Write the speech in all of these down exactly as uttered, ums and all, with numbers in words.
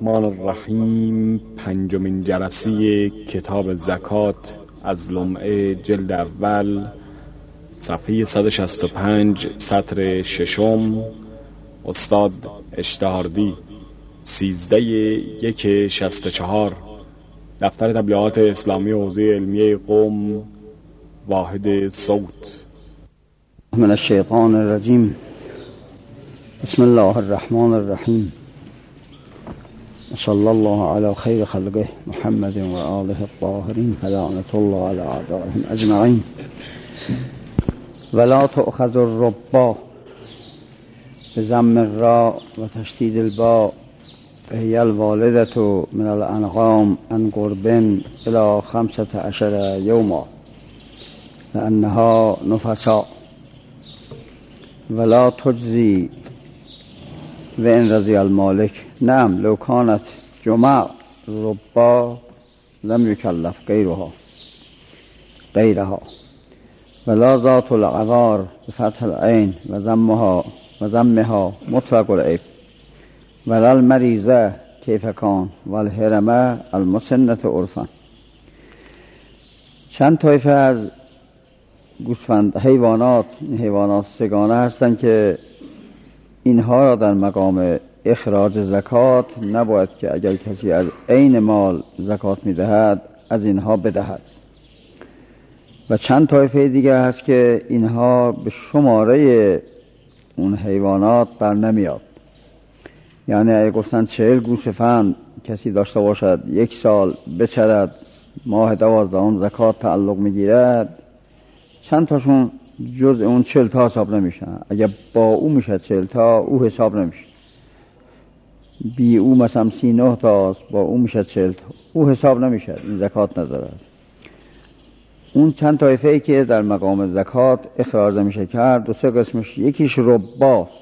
الرحمن الرحیم. پنجمین جلسه کتاب زکات از لمعه جلد اول، صفحه صد و شصت و پنج، سطر ششم. استاد اشتهاردی، سیزده یک شصت و چهار. دفتر تبلیغات اسلامی حوزه علمیه قم، واحد صوت. من الشیطان الرجیم. بسم الله الرحمن الرحیم. صلی الله علی خیر خلقه محمد و آله الطاهرین، لعنة الله علی اعدائهم اجمعین. ولا تؤخذ الربا بضم الراء و تشدید الباء، هي الوالدة من الانعام عن قرب الى خمسة عشر یوما لانها نفساء. ولا تجزی و ان رضی المالک. نعم لو كانت جمع ربا لم يكلف غيرها غيرها. ولا ذات العقار بفتح العين و ضمها و ضمها مطلق العيب. ولا المریضه کیف کان و الهرمه المسنة عرفا. چند طایفه از گوسفند حیوانات حیوانات سگانه هستند که اینها را در مقام اخراج زکات نباید که اگر کسی از عین مال زکات میدهد از اینها بدهد. و چند طایفه دیگه هست که اینها به شماره اون حیوانات در نمیاد. یعنی اگه گفتن چهل گوسفند کسی داشته باشد یک سال بچرد، ماه دوازدهم زکات تعلق میگیرد، چند تاشون جز اون چهل تا حساب نمیشن. اگه با او میشه چهل تا، او حساب نمیشه. بی او مثلا سی نه تاست، با او میشه چهل تا، او حساب نمیشه، این زکات ندارد. اون چند طایفه ای که در مقام زکات اخراج میشه کرد دو سه قسمش. یکیش رباست.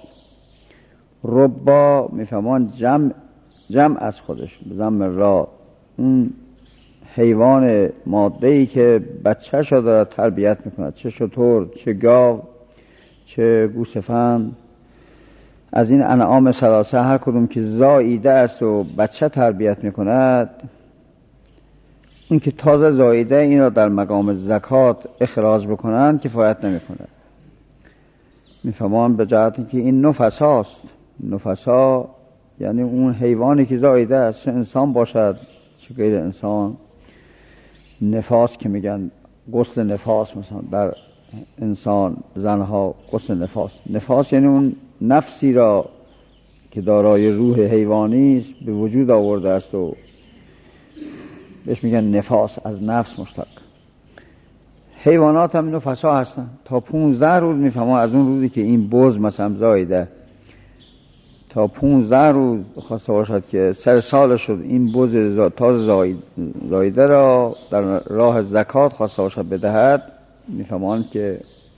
ربا میفهمان جمع جمع از خودش به ضم را، اون حیوان ماده‌ای که بچه شو داره تربیت میکند، چه شتر، چه گاو، چه گوسفند، از این انعام ثلاثه هر کدوم که زاییده است و بچه تربیت میکند، اون که تازه زاییده این را در مقام زکات اخراج بکنند کفایت نمیکند. میفهمان به جهت که این نفساست. نفسا یعنی اون حیوانی که زاییده است، چه انسان باشد چه غیر انسان. نفاس که میگن غسل نفاس، مثلا در انسان زنها غسل نفاس. نفاس یعنی اون نفسی را که دارای روح حیوانی است به وجود آورده است و بهش میگن نفاس، از نفس مشتق. حیوانات هم نفسا هستن. تا پونزده روز میفهمم از اون روزی که این بز مثلا زایده تا پونزده روز خواسته باشد که سر سال شد این بز تازه زایده را در راه زکات خواسته باشد بدهد، میفهمان که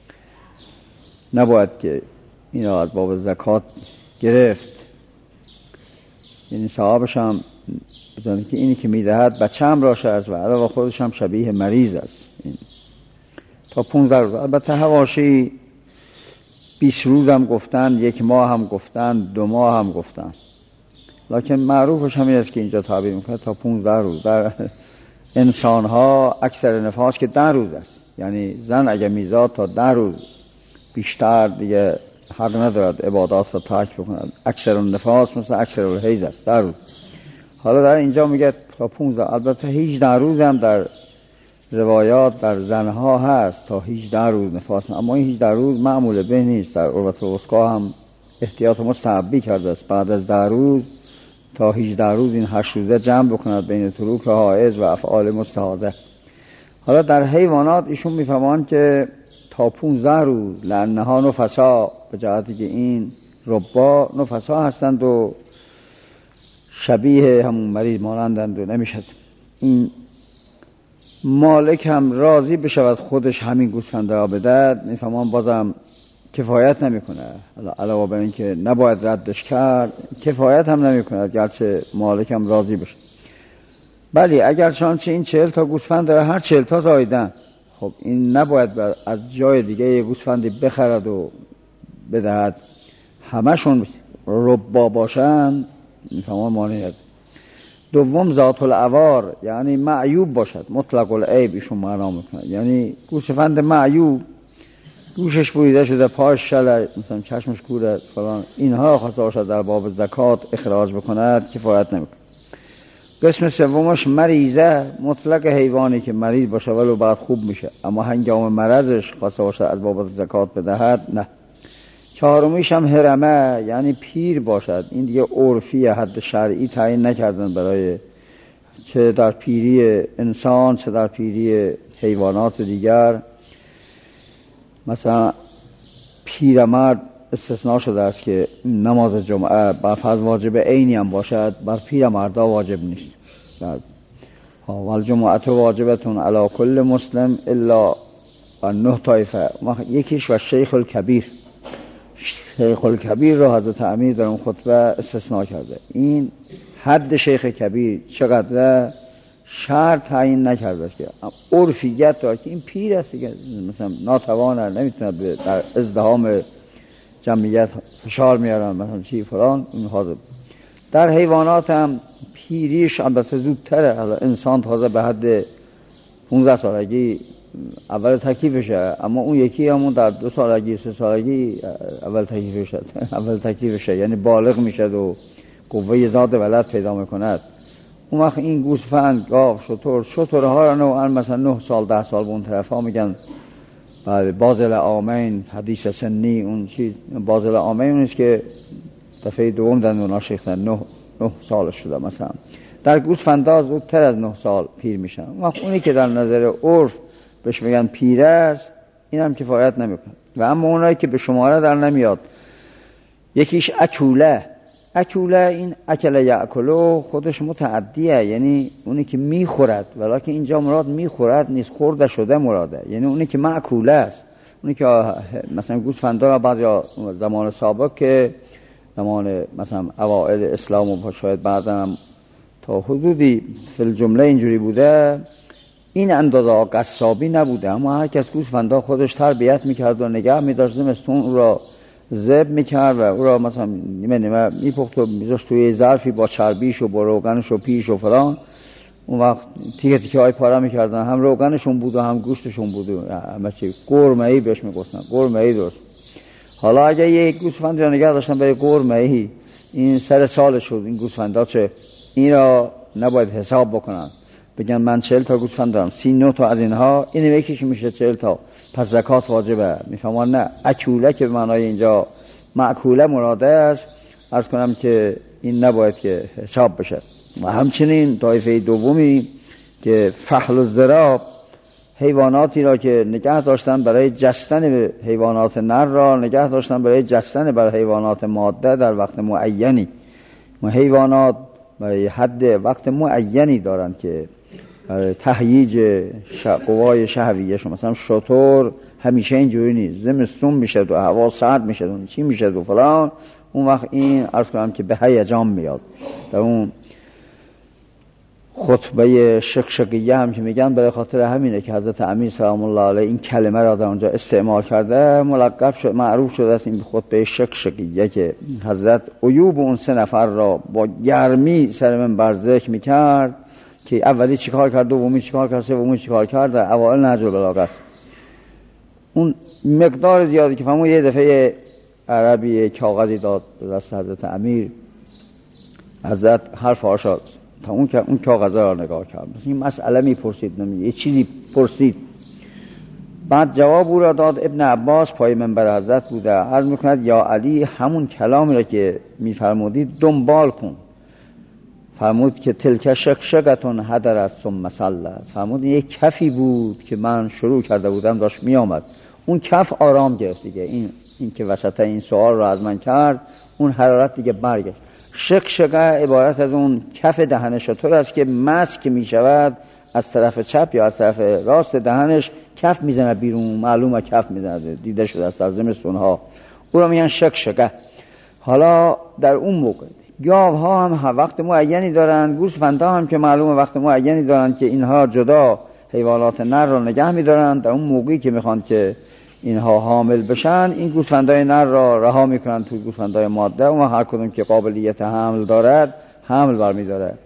نباید که این را از باب زکات گرفت. یعنی صاحبش هم بزنید که اینی که میدهد بچه هم راشه است و علاوه خودش هم شبیه مریض است. این تا پونزده روز. البته حواشی بیست روز هم گفتن، یک ماه هم گفتن، دو ماه هم گفتن، لکن معروفش همین است که اینجا تعبیر میکنه تا پونزده روز. در انسان ها اکثر نفاس که ده روز است، یعنی زن اگر میزاد تا ده روز بیشتر دیگه حق ندارد عبادات را ترک بکند. اکثر نفاس مثل اکثر الحیض است، ده روز. حالا در اینجا میگه تا پونزده. البته هجده روز هم در روایات در زنها هست تا هجده روز نفاس، اما این هجده روز معمول به نیست. در عروة الوثقی هم احتیاط مستحبی کرده است بعد از ده روز تا هجده روز این هشت روزه جمع بکند بین تروک حائض و افعال مستحاضه. حالا در حیوانات ایشون میفهمان که تا پونزده روز لانها نفسا، به جهتی که این ربا نفسا هستند و شبیه همون مریض مانندند و نمیشد این مالک هم راضی بشود خودش همین گوسفند را بدهد، میفهمان بازم کفایت نمیکنه. علاوه بر این که نباید ردش کرد، کفایت هم نمیکنه گرچه مالک هم راضی بشه. بلی اگر چانچه این چهل تا گوسفند داره، هر چهل تا زایدن، خب این نباید از جای دیگه یه گوسفندی بخرد و بدهد. همشون ربا باشن میفهمان مانعیت. دوم ذات العوار یعنی معیوب باشد، مطلق العیب ایشون معنا میکنه، یعنی گوسفند معیوب، گوشش بریده شده، پاش شله، مثلا چشمش کوره فلان، اینها خواسته باشد در باب زکات اخراج بکند کفایت نمیکنه. قسم سومش مریضه، مطلق حیوانی که مریض باشه ولو بعد خوب میشه اما هنگام مرضش خواسته باشه از باب زکات بدهد نه. چهارمیش هم هرمه یعنی پیر باشد، این دیگه عرفی حد شرعی تعیین نکردن برای چه در پیری انسان چه در پیری حیوانات دیگر. مثلا پیرمرد استثناء شده است که نماز جمعه بر فرض واجب عینی هم باشد بر پیرمردا واجب نیست. والجمعه واجبتون علی کل مسلم الا نه طایفه. یکیش و شیخ الکبیر، شیخ الکبیر را حضرت امیر در اون خطبه استثناء کرده. این حد شیخ کبیر چقدر شرط تعیین نکرده است که عرفیت داره که این پیر است که مثلا ناتوانه، نمیتونه در ازدحام جمعیت فشار میارن مثلا چی فلان. این حاضر در حیوانات هم پیریش البته زودتره، انسان تازه به حد پانزده سالگی اول تکلیفشه، اما اون یکی همون در دو سالگی سه سالگی اول تکلیفشه اول تکلیفشه یعنی بالغ میشه و قوه زاد ولد پیدا میکند. اون وقت این گوسفند، گاو، شتر، شترها را نوعا مثلا نه سال ده سال به اون طرف ها میگن بله بازل آمین، حدیث سنی اون چیز بازل آمین اونیست که دفعه دوم دندونا شیختن، نه نه سال شده. مثلا در گوسفندا زودتر از نه سال پیر میشن. اون وقت اونی که در نظر عرف بهش میگن پیر است این هم کفایت نمیکنه. و اما اونایی که به شماره در نمیاد، یکیش اکوله. اکوله این اکل یاکلو خودش متعدیه، یعنی اونی که میخورد، ولیکن اینجا مراد میخورد نیست، خورده شده مراده، یعنی اونی که معکوله است. اونی که مثلا گوسفندا را بعضی زمان سابق که زمان مثلا اوائل اسلام و شاید بعداً هم تا حدودی فی الجمله اینجوری بوده، این اندازه قصابی نبوده، اما هر کس گوسفندا خودش تربیت میکرد و نگه میداشت، زمستون او را ذبح میکرد و او را مثلا نیمه نیمه میپخت و میذاشت توی ظرفی با چربیش و با روغنش و پیش و فلان. اون وقت تیکه تیکه های پاره میکردن، هم روغنشون بود و هم گوشتشون بود و همه چی قرمه ای بهش میگفتن، قرمه ای درست. حالا اگه یک گوسفند را نگه داشتن برای قرمه ای، این سر سال شد این گوسفندا چه این را نباید حساب بکنن، بگن من چهل تا گوسفند دارم، سی نه تا از اینها این یکیش میشه چهل تا پس زکات واجبه. میفهمان نه، اکوله که به معنای اینجا معکوله مراده است، عرض کنم که این نباید که حساب بشه. و همچنین طایفه دومی که فحل الذراب، حیواناتی را که نگه داشتن برای جستن حیوانات نر را نگه داشتن برای جستن بر حیوانات ماده در وقت معینی. و حیوانات برای حد وقت معینی دارن که تهییج قوای شهویه‌شون، مثلا شتر همیشه اینجوری نیست، زمستون میشه و هوا سرد میشه و چی میشه و فلان، اون وقت این عرض کنم که به هیجان میاد. در اون خطبه شقشقیه هم که میگن برای خاطر همینه که حضرت امیر سلام الله علیه این کلمه را در اونجا استعمال کرده، ملقب شد، معروف شده است این خطبه شقشقیه که حضرت عیوب اون سه نفر را با گرمی سر منبر ذکر میکرد که اولی چیکار کرد، دومی چیکار کرد، سومی چیکار کرد. در اوائل نهج البلاغه است. اون مقدار زیادی که فهمون یه دفعه عربی کاغذی داد به دست حضرت امیر، حضرت حرف آشاد تا اون که اون کاغذ را نگاه کرد، مثلا این مسئله میپرسید، نمیگه یه چیزی پرسید، بعد جواب او را داد. ابن عباس پای منبر حضرت بوده، عرض میکند یا علی همون کلامی را که میفرمودید دنبال کن. فرمود که تلک شقشقتون هدرت ثم صلت، فرمود یک کفی بود که من شروع کرده بودم داشت میآمد، اون کف آرام گرفت دیگه، این این که وسط این سوال را از من کرد اون حرارت دیگه برگشت. شقشقه عبارت از اون کف دهن شتر است که مسک می شود از طرف چپ یا از طرف راست دهنش کف میزنه بیرون، معلومه کف میزنه، دیده شده است در زمستون ها، او را میگن شقشقه. حالا در اون موقع گاو ها هم وقت معینی دارن، گوسفندا هم که معلومه وقت معینی دارن که اینها جدا حیوانات نر را نگه می‌دارن. در اون موقعی که میخوان که اینها حامل بشن، این گوسفندای نر را رها میکنن توی گوسفندای ماده و هر کدوم که قابلیت حمل دارد حمل برمی‌داره.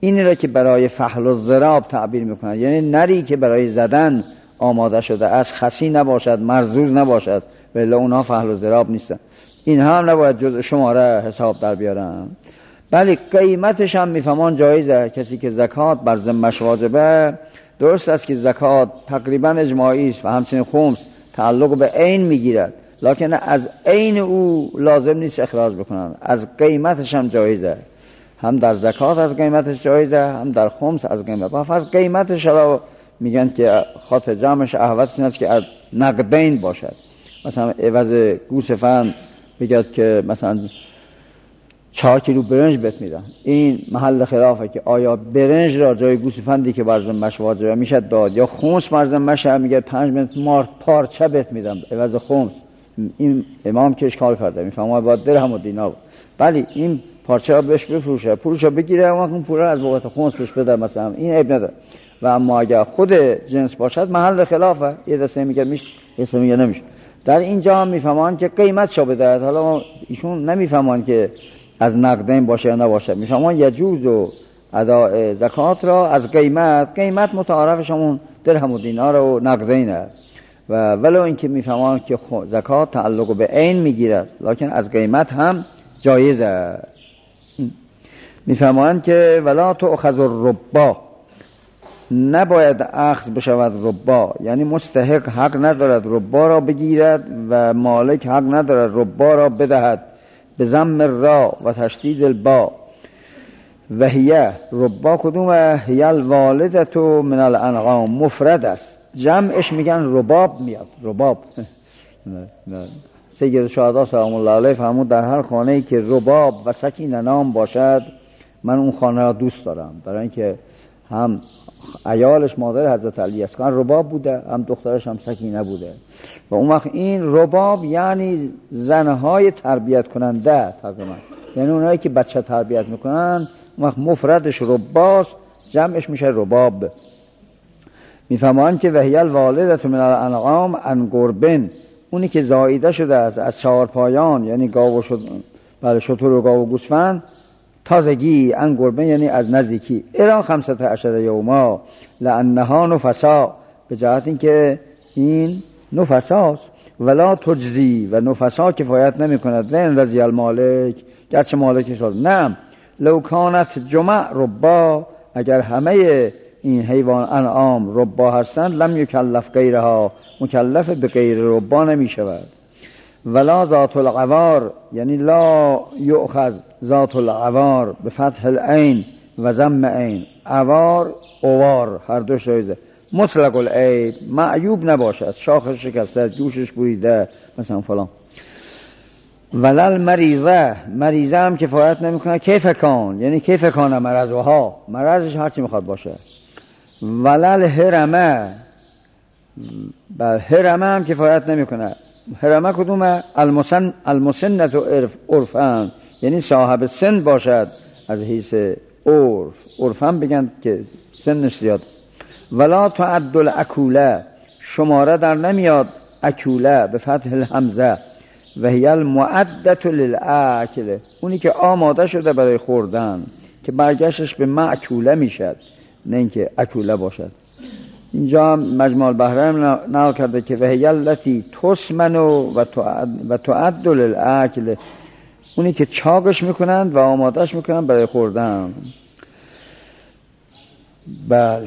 این را که برای فحل الضراب تعبیر میکنند، یعنی نری که برای زدن آماده شده از خسی نباشد، مرزوز نباشد، ولی اونها فحل الضراب نیستن. اینها هم نباید جز شماره حساب در بیارن. بله قیمتش هم میفهمان جایزه. کسی که زکات بر ذمه‌اش واجبه، درست است که زکات تقریبا اجماعی است و همچنین خمس تعلق به عین میگیرد، لکن از عین او لازم نیست اخراج بکنن، از قیمتش هم جایزه. هم در زکات از قیمتش جایزه، هم در خمس از قیمت. و از قیمتش را میگن که خاطر جمعش احوطش این است که از نقدین باشد. مثلا عوض گوسفند بگید که مثلا چهار کیلو برنج بهت میدن، این محل خلافه که آیا برنج را جای گوسفندی که بر ذمه‌اش واجبه میشه داد، یا خمس بر ذمه‌اش میگه پنج متر مار پارچه بهت میدم عوض خمس. این امام که اشکال کرده میفهمه باید درهم و دینار، ولی این پارچه ها بهش بفروشه، پولشو بگیره، اون پول از بابت خمس بهش بده مثلا، این عیب نداره. و اما اگر خود جنس باشد محل خلافه، یه دسته میگه میشه، یه دسته میگه نمیشه. در اینجا هم میفهمان که قیمت شو بده. حالا ایشون نمیفهمان که از نقدین باشه یا نباشه، میفهمان یجوز و اداء زکات را از قیمت، قیمت متعارفش همون درهم و دینار و نقدینه، و ولو اینکه میفهمان که زکات تعلق به عین میگیرد، لکن از قیمت هم جایزه. میفهمان که ولا تؤخذ الربا، نباید اخذ بشود ربا، یعنی مستحق حق ندارد ربا را بگیرد و مالک حق ندارد ربا را بدهد. به ضم را و تشدید البا. و هیه ربا کدومه؟ هیه الوالدت من الانعام، مفرد است، جمعش میگن رباب میاد، رباب. سید الشهدا سلام الله علیه فرمود در هر خانه ای که رباب و سکین نام باشد من اون خانه را دوست دارم، برای اینکه هم عیالش مادر حضرت علی است، کان رباب بوده، هم دخترش هم سکینه بوده. و اون وقت این رباب یعنی زنهای تربیت کننده تقریبا، یعنی اونایی که بچه تربیت میکنن، اون وقت مفردش رباست، جمعش میشه رباب. میفهمان که وهی الوالدت من الانعام عن قربن، اونی که زاییده شده است از چهار پایان، یعنی گاو و شد... بله شتر و گاو و گوسفند، تازگی عن قربن یعنی از نزدیکی. ایران خمسة عشر یوما لانها نفسا، به جهت این که این نفساست. ولا تجزی، و نفسا کفایت نمی کند. و این رضی المالک، گرچه مالکی شد. نه لو کانت جمع ربا، اگر همه این حیوان انعام ربا هستند، لم یکلف غیرها، مکلف به غیر ربا نمی شود. ولا ذات العوار، یعنی لا یؤخذ ذات العوار به فتح العین و ضم عین، عوار اوار هر دوش جایزه. مطلق العیب، معیوب نباشد، شاخش شکسته، جوشش بریده مثلا فلان. ولل مریضه، مریضه هم کفایت نمیکنه. کیف کان، یعنی کیف کان مرضها، مرضش هرچی میخواد باشه. ولل هرمه، بل هرمه هم کفایت نمیکنه. هرمه کدومه؟ المسن المسنت عرفان، یعنی صاحب سن باشد از حیث عرف، عرفان بگن که سنش زیاد. ولا تعد الاکوله، شماره در نمیاد اکوله به فتح الحمزه. و هی المعدت للاکل، اونی که آماده شده برای خوردن، که برگشتش به معکوله میشد، نه اینکه اکوله باشد. اینجا مجموع البحرین نقل کرده که و هی التی تسمن و تعد و تعد للاکل، اونی که چاقش میکنند و آمادهش میکنند برای خوردن. بله.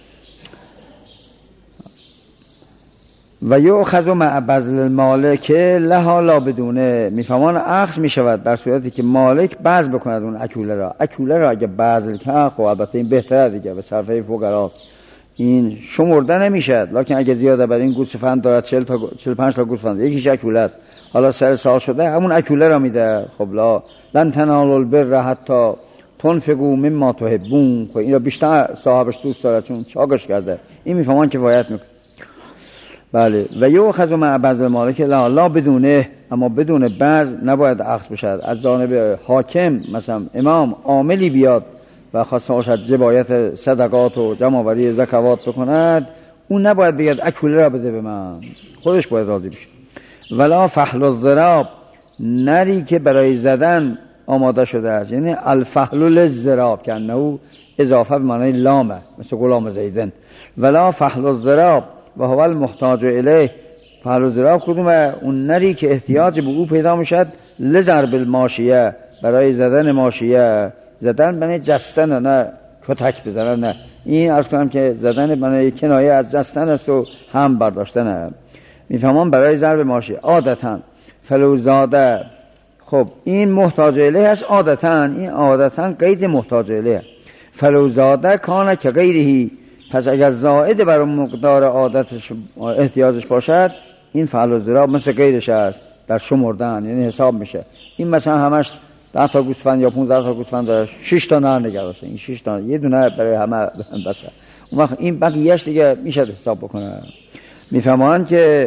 و یؤخذ مع بذل المالک لها لا بدونه، میفهمان اخذ میشود در صورتی که مالک بذل بکند اون اکوله را. اکوله را اگه بذل کرد، خب البته این بهتره دیگه، به صرفه فقرا این شمرده نمیشد. لکن اگه زیاده بر این گوسفند دارد چهل تا چهل و پنج تا گوسفند، یکیش اکوله است، حالا سر سال شده، همون اکوله را میده. خب لا لن تنالوا البر حتی تنفقوا مما تحبون، خب این را بیشتر صاحبش دوست داره چون چاقش کرده. این میفهمان کفایت میکنه. بله. و یؤخذ مع بذل المالک لا لا بدونه، اما بدون بذل نباید اخذ بشد. از جانب حاکم مثلا امام عاملی بیاد و خواسته باشد جبایت صدقات و جمع‌آوری زکوات بکند، اون نباید بگید اکوله را بده به من، خودش باید راضی بشه. ولا فحل الضراب، نری که برای زدن آماده شده است. یعنی الفحل للضراب که انه اضافه به معنی لامه، مثل غلام زیدن. ولا فحل الضراب و هو المحتاج الیه. فحل الضراب کدومه؟ اون نری که احتیاج به او پیدا میشد لضرب الماشیه، برای زدن ماشیه. زدن بنای جستن، نه کتک بزنن، نه. این عرض کنم که زدن بنای کنایه از جستن است و هم برداشتن. میفهمم برای ضرب ماشیه عادتاً. فلو زاده، خب این محتاج الیه است عادتاً، این عادتاً قید محتاج الیه. فلو زاده کانه که غیرهی، پس اگر زائد بر مقدار عادتش احتیاجش باشد، این فعل الضراب مثل غیرش است در شمردن، یعنی حساب میشه. این مثلا همش ده تا گوسفند یا پانزده تا گوسفند داره، شش تا نر نگه داشته، این شش تا یه دونه برای همه بسه. اون وقت این بقیه‌اش دیگه میشه حساب بکنه. میفهمن که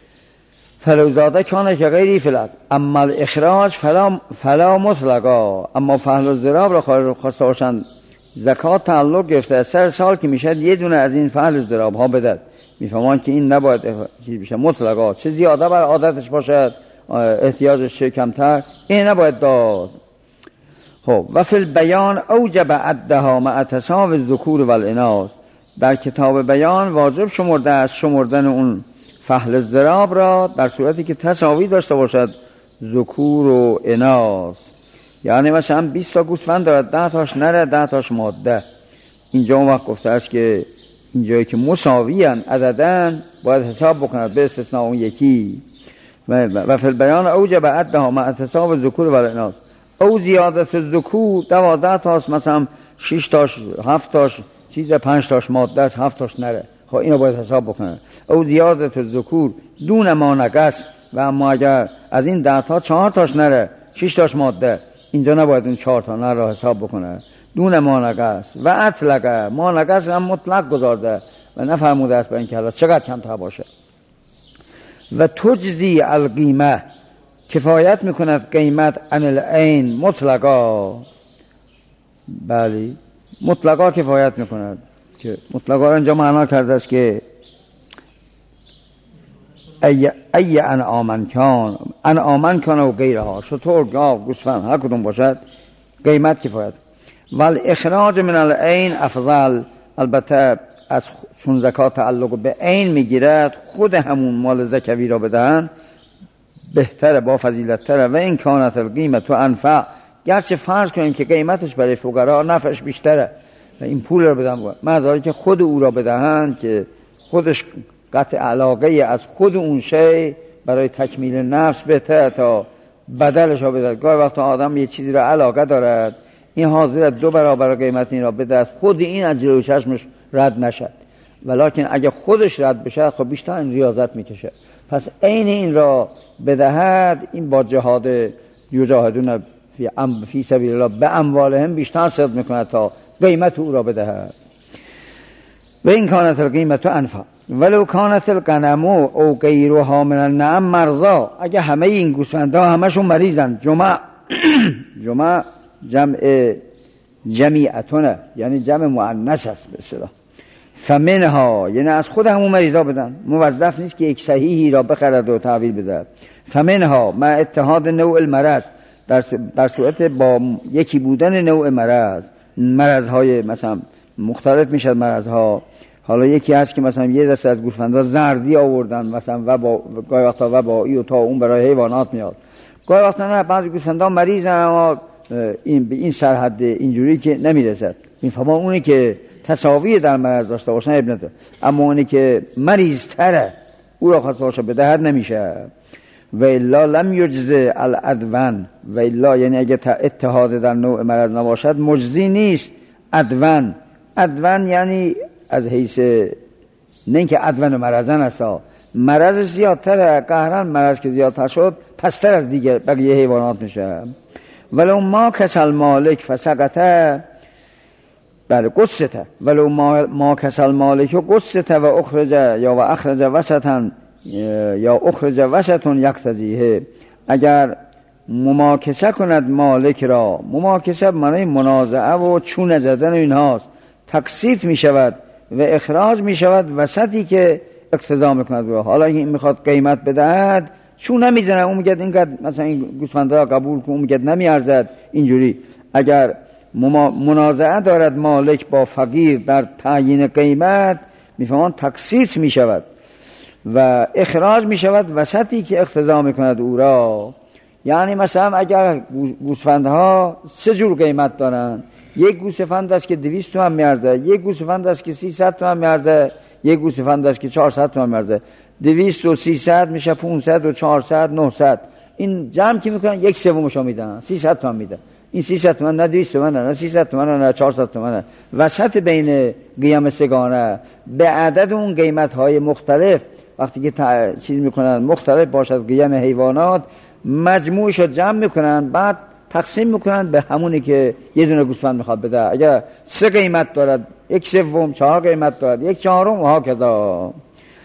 فلو زاده کانه که غیری فلت، اما الاخراج فلا فلا مطلقا. اما فعل الضراب را خواسته باشند زکات تعلق گرفته سر سال که میشه یه دونه از این فعل الضراب ها بدد. میفهمن که این نباید چیز بشه مطلقا، چه زیاده بر عادتش باشد احتیاجش چه کمتر، این نباید داد. خب و فی البیان اوجب عدها مع تساوی الذکور و الاناث. در کتاب بیان واجب شمرده است شمردن اون فحل الضراب را در صورتی که تساوی داشته باشد ذکور و اناث. یعنی مثلا بیست تا گوسفند دارد، ده تاش نره، ده تاش ماده. اینجا اون وقت گفته است که اینجایی که مساوی ان عددن باید حساب بکند به استثناء اون یکی. و فی البیان اوجب عدها مع تساوی الذکور و الاناث او زیادت الذکور. دوازده تاست، مثلا شش تاش هفت تاش چیز، پنج تاش ماده است، هفت تاش نره. خب اینو باید حساب بکنه. او زیادت الذکور دون ما نقص. و اما اگر از این ده تا چهار تاش نره، شش تاش ماده، اینجا نباید این چهار تا نره را حساب بکنه. دون ما نقص و اطلق. ما نقص هم مطلق گذارده و نفرموده است به این که حالا چقدر کمتر باشه. و تجزی القیمه، کفایت میکند قیمت عن العین مطلقا. بله مطلقا کفایت میکند. که مطلقا را اینجا معنا کرده است که ای ای انعام کان، انعام کان و غیرها، شطور، گاو، گوسفند، هر کدوم باشد قیمت کفایت. ول اخراج من العین افضل. البته از چون زکات تعلق به عین میگیرد، خود همون مال زکوی را بدهن بهتره، با فضیلت تره. و این کانت القیمت و انفع، گرچه فرض کنیم که قیمتش برای فقرا نفعش بیشتره و این پول را بدن، معنی که خود او را بدهن که خودش قطع علاقه از خود اون شی برای تکمیل نفس بهتره تا بدلش را بدهد. گاهی وقتا آدم یه چیزی را علاقه دارد، این حاضر دو برابر قیمت این را بدهد، خود این از جلوی چشمش رد نشد. ولیکن اگه خودش رد بشه خب بیشتر این ریاضت میکشه. پس عین این را بدهد، این با جهاد یجاهدون فی ام فی سبیل الله به اموالهم بیشتر صدق میکنه تا قیمت او را بدهد. و این کانت القیمت انفع ولو کانت الغنم او غیرها من النعم مرضا. اگه همه این گوسفندا همشون مریضن، جمع جمع جمع جمیعتونه، یعنی جمع مؤنث است به اصطلاح. فمنها یعنی از خود همون مریضا بدن، موظف نیست که یک صحیحی را بخرد و تحویل بده. فمنها مع اتحاد نوع المرض، در در صورت با یکی بودن نوع مرض، مرض‌های مثلا مختلف میشد مرض‌ها. حالا یکی هست که مثلا یه دسته از گوسفندا زردی آوردن، مثلا وبا، گاهی وقتا وبایی و تا اون برای حیوانات میاد. گاهی وقتا نه، بعضی گوسفندا مریضن اما این به این سرحد اینجوری که نمیرسد. این فهمه اونی که تساوی در مرض داشته باشن ابن داره، اما اونی که مریض تره او را خواسته باشه بدهد نمیشه. و الا لم یجزه الادون. و الا یعنی اگه اتحاد در نوع مرض نباشد مجزی نیست. ادون، ادون یعنی از حیث نه اینکه ادون مرضن است، مرض زیادتره، قهرن مرض که زیادتر شد پستر از دیگر بقیه حیوانات میشه. ولو ما کسل مالک فسقطه، بله قصته، ولو ما, ما کسل مالک و قصته و اخرج یا و اخرج وسطا یا اخرج وسطون یقتضیه. اگر مماکسه کند مالک را، مماکسه معنی منازعه و چونه زدن و اینهاست، تقسیط می شود و اخراج می شود وسطی که اقتضا می کند. حالا این می خواد قیمت بدهد، چون نمیزنه، اون میگه اینقدر مثلا این گوسفنده را قبول کن، اون میگه نمیارزد. اینجوری اگر منازعه دارد مالک با فقیر در تعیین قیمت، میفهمان تقسیط میشود و اخراج میشود وسطی که اقتضا میکند او را. یعنی مثلا اگر گوسفندها سه جور قیمت دارن، یک گوسفند است که دویست تومن میارزه، یک گوسفند است که سیصد تومن میارزه، یک گوسفند است که چهارصد تومن میارزه. دویست و سیصد میشه پانصد و چهارصد نهصد. این جمع که میکنن یک سومشو میدن، سیصد تومن میدن. این سیصد تومن نه دویست تومن نه سیصد تومن نه چهارصد تومن. وسط بین قیم سگانه به عدد اون قیمت های مختلف وقتی که تا... چیز میکنن مختلف باشد قیم حیوانات، مجموعش رو جمع میکنن، بعد تقسیم میکنن به همونی که یه دونه گوسفند میخواد بده. اگر سه قیمت دارد، یک سوم، چهار قیمت دارد، یک چهارم و ها کذا.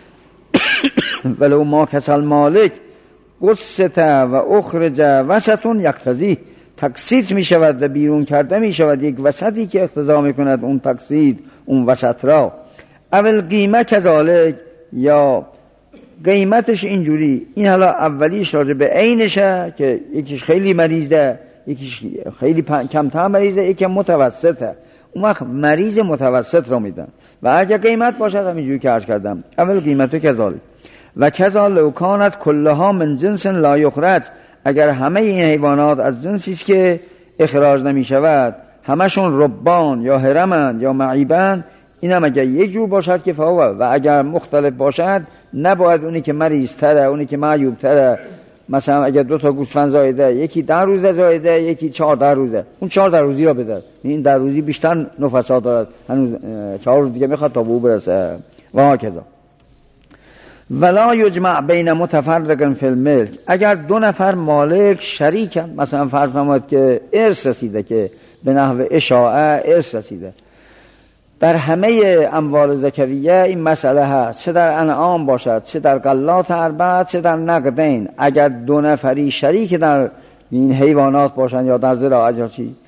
ولو ما کسل مالک قصت و اخرج وسطون یقتضی، تقسیط میشود و بیرون کرده میشود یک وسطی که اقتضا میکند اون تقسیط اون وسط را. اول قیمت کذالک، یا قیمتش اینجوری. این حالا اولیش راجع به عینشه که یکیش خیلی مریضه، یکیش خیلی کمتر مریضه، یکی متوسطه. اون وقت مریض متوسط را میدن. و اگه قیمت باشد همینجوری که عرض کردم اول قیمتو کذالک. و کذا لو کانت کلها من جنس لا یخرج، اگر همه این حیوانات از جنسی است که اخراج نمی شود، همشون ربان یا هرمند یا معیبند، این هم اگر یک جور باشد که فهو، و اگر مختلف باشد نباید اونی که مریض تره، اونی که معیوب تره، مثلا اگر دو تا گوسفند زایده، یکی ده روزه زایده، یکی چهارده روزه، اون چهارده روزی را بده. این ده روزی بیشتر نفسا دارد، هنوز چهار روز دیگه میخواد تا به او برسه. و هکذا. ولا یجمع بین متفرق فی الملک، اگر دو نفر مالک شریکن، مثلا فرض فرمایید که ارث رسیده، که به نحو اشاعه ارث رسیده در همه اموال زکویه، این مسئله هست، چه در انعام باشد، چه در غلات اربعه، چه در نقدین. اگر دو نفری شریک در این حیوانات باشن یا در زراعت یا چی،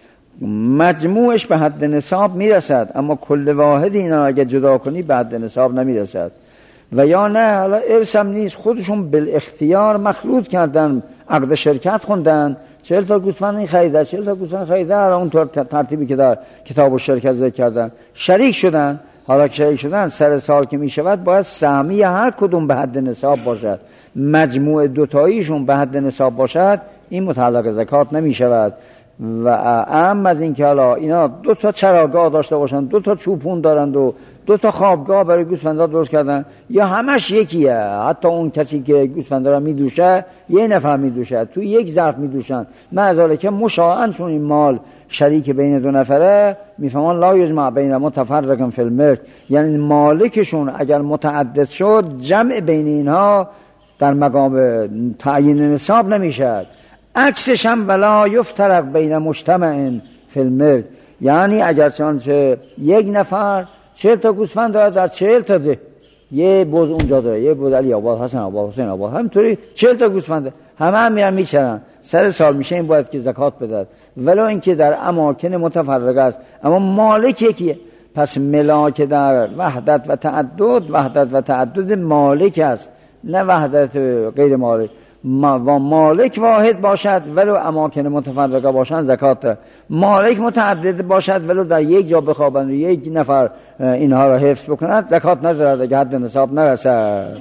مجموعش به حد نصاب میرسد، اما کل واحد اینا اگر جدا کنی به حد نصاب نمیرسد. و یا نه حالا ارث هم نیست، خودشون بالاختیار مخلوط کردن، عقد شرکت خوندن، چهل تا گوسفند این خریده، چهل تا گوسفند خریده، حالا اون ترتیبی که در کتاب و شرکت ذکر کردن شریک شدن. حالا که شریک شدن سر سال که می شود باید سهمی هر کدوم به حد نصاب باشد، مجموع دوتاییشون به حد نصاب باشد، این متعلق زکات نمی شود. و اهم از این که حالا اینا دو تا چراگاه داشته باشن، دو تا چوپون دارند و دو تا خوابگاه برای گوسفندا درست کردن، یا همش یکیه، حتی اون کسی که گوسفندا را میدوشه یه نفر میدوشه، تو یک ظرف میدوشن، معذاله که مشاعن چون این مال شریک بین دو نفره، میفهمان لا یجمع بین متفرق فی الملک، یعنی مالکشون اگر متعدد شد جمع بین اینها در مقام تعیین نصاب نمیشد. عکسش هم ولا یفترق بین مجتمع فی الملک، یعنی اگر چنانچه یک نفر چهل تا گوسفند داره در چهل تا ده، یه بوز اونجا داره، یه بوز علی آباد، حسن آباد، حسین آباد، همینطوری چهل تا گوسفنده، همه هم میرن میچرن، سر سال میشه این باید که زکات بدهد، ولو اینکه در اماکن متفرق است، اما مالک یکیه. پس ملاک در وحدت و تعدد، وحدت و تعدد مالک است، نه وحدت غیر مالک. و مالک واحد باشد ولو اماکن متفرقه باشند زکات ده. مالک متعدد باشد ولو در یک جا بخوابند و یک نفر اینها را حفظ بکند زکات ندارد اگه حد نصاب نرسد.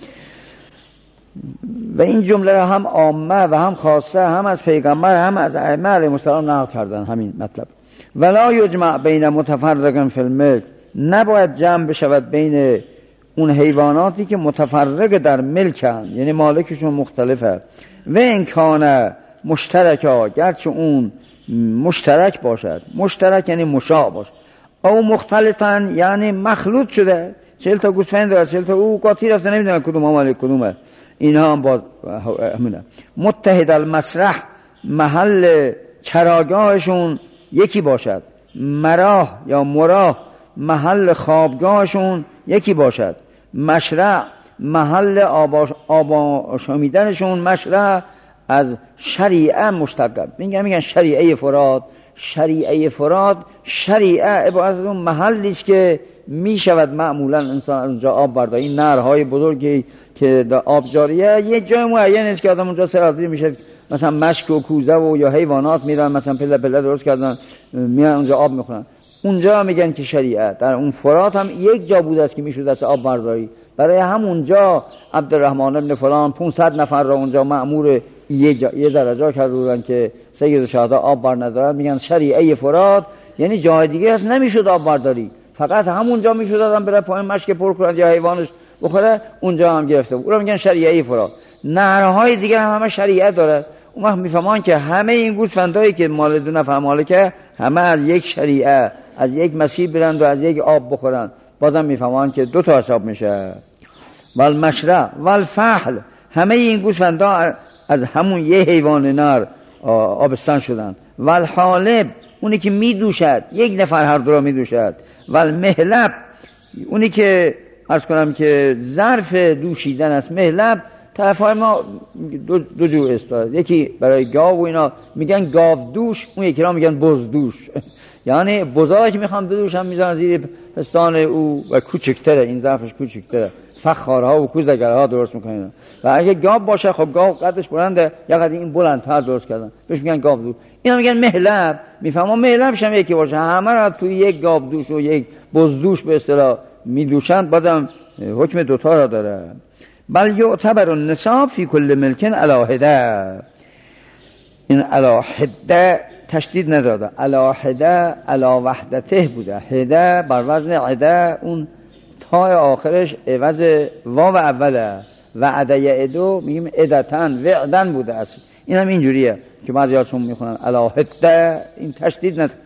و این جمله را هم عامه و هم خاصه، هم از پیغمبر هم از ائمه علیهم السلام نقل کردن همین مطلب. ولا یجمع بین متفرق فی الملک، نباید جمع بشود بین اون حیواناتی که متفرق در ملکن، یعنی مالکشون مختلفه. و این کان مشترکا، گرچه اون مشترک باشد، مشترک یعنی مشابه باشه، او مختلطن یعنی مخلوط شده، چهل تا گوسفند داره، چهل تا او قاطی رفته نمیدونه کدوم مالک کدومه، اینها هم باز همونه. متحد المسرح، محل چراگاهشون یکی باشد، مراه یا مراه محل خوابگاهشون یکی باشد، مشرع محل آب شامیدنشون، مشرع از شریعه مشتق میگن، میگن شریعه فرات. شریعه فرات، شریعه عبارت از اون محلی است که می شود معمولا انسان اونجا آب برداره. این نهرهای بزرگی که آب جاریه یک جای معین است که آدم اونجا سرازیر میشه، مثلا مشک و کوزه و یا حیوانات میرن مثلا پله پله درست کردن میان اونجا آب میخورن. اونجا میگن که شریعت در اون فرات هم یک جا بوده است که میشود از آب برداری. برای همونجا عبدالرحمن ابن فلان پانصد نفر را اونجا مأمور یه جا یه درجه کردن که سید الشهدا آب بر ندارد. میگن شریعه فرات یعنی جای دیگه هست نمیشد آب برداری، فقط همونجا میشد آدم بره پایین مشک پر کنه یا حیوانش بخوره، اونجا هم گرفته بود. اونم میگن شریعه فرات. نهرهای دیگه هم همه شریعت داره. اون وقت میفهمان که همه این گوسفندایی که مال دو نفر مالکه همه از یک شریعه، از یک مسیح برند و از یک آب بخورن، بازم میفهمان که دو تا حساب میشه. والمشرع والفحل، همه این گوسفندا از همون یه حیوان نر آبستان شدن. والحالب، اونی که میدوشد، یک نفر هر دو را میدوشد. والمهلب، اونی که عرض کنم که ظرف دوشیدن است. مهلب طرفای ما دو, دو جور است دارد، یکی برای گاو و اینا میگن گاو دوش، اون یکی را میگن بز دوش. یعنی بزا که میخوام بدوشم میذارن زیر پستان او و کوچکتره، این ظرفش کوچکتره، فخارها و کوزه‌گرها درست میکنن. و اگه گاو باشه خب گاو قدش بلنده، یا قد این بلندتر درست کردن بهش میگن گاو دوش. اینا میگن مهلب. میفهمم مهلبش هم یکی باشه، همه را توی یک گاو دوش و یک بز دوش به اصطلاح میدوشند، بازم حکم دوتا را داره. بل یعتبر النصاب فی کل ملکن علاهده. این علاهده تشدید نداده، علاهده علا وحدته بوده. هده بر وزن عده، اون تای آخرش عوض واو اوله. وعده یعدو میگیم عدتن وعدن بوده است. این هم اینجوریه که بعضی ها چون میخونن علاهده، این تشدید نداده.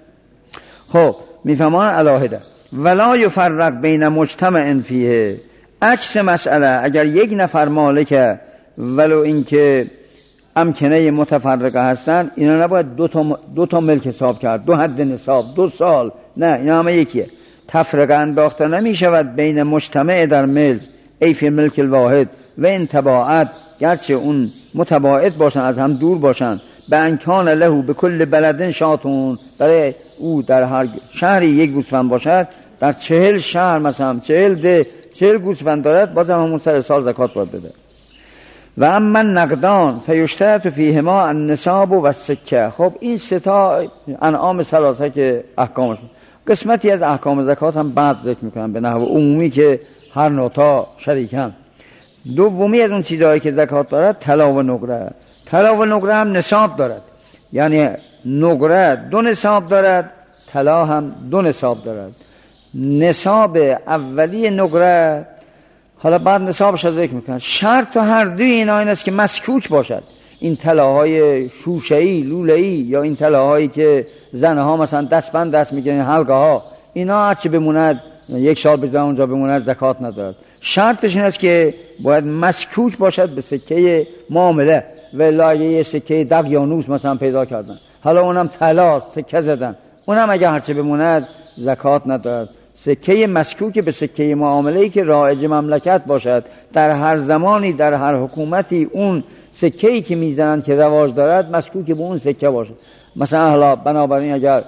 خب میفهمان علاهده. ولا یفرق بین مجتمع فیه، عکس مسئله اگر یک نفر مالکه ولو اینکه امکنه متفرقه هستن، اینا نباید دو تا, دو تا ملک حساب کرد، دو حد نصاب، دو سال، نه، اینا همه یکیه. تفرقه انداخته نمی شود بین مجتمع در ملک ای فی ملک الواحد و این تباعت، گرچه اون متباعد باشن، از هم دور باشن. به انکان لهو به کل بلدن شاتون، برای او در هر شهری یک گوسفند باشد، در چهل شهر مثلا چهل ده چهل گوسفند دارد، بازم همون سر سال زکات باید بده. و اما نقدان فیشترط فیهما النصاب و السکه. خب این سه تا انعام ثلاثه که احکامش، قسمتی از احکام زکات هم بعد ذکر میکنم به نحو عمومی که هر نوتا شریکن. دومی از اون چیزهایی که زکات دارد طلا و نقره. طلا و نقره هم نصاب دارد، یعنی نقره دو نصاب دارد، طلا هم دو نصاب دارد. نصاب اولی نقره، حالا بعد نصابش رو ذکر میکنن. شرط تو هر دوی اینا این است که مسکوک باشد. این طلاهای شوشه‌ای لوله‌ای یا این طلاهایی که زنها مثلا دستبند دست میگیرن، حلقه ها، اینا هرچی بموند یک سال بزن اونجا بموند زکات ندارد. شرطش این است که باید مسکوک باشد به سکه معامله. ولی یه سکه دقیانوس مثلا پیدا کردن، حالا اونم طلا سکه زدن، اونم اگه هرچی بموند زکات ندارد. سکه مسکوک به سکه معامله‌ای که رایج مملکت باشد، در هر زمانی در هر حکومتی اون سکه‌ای که میزنند که رواج دارد مسکوک به اون سکه باشد. مثلا حالا بنابراین اگر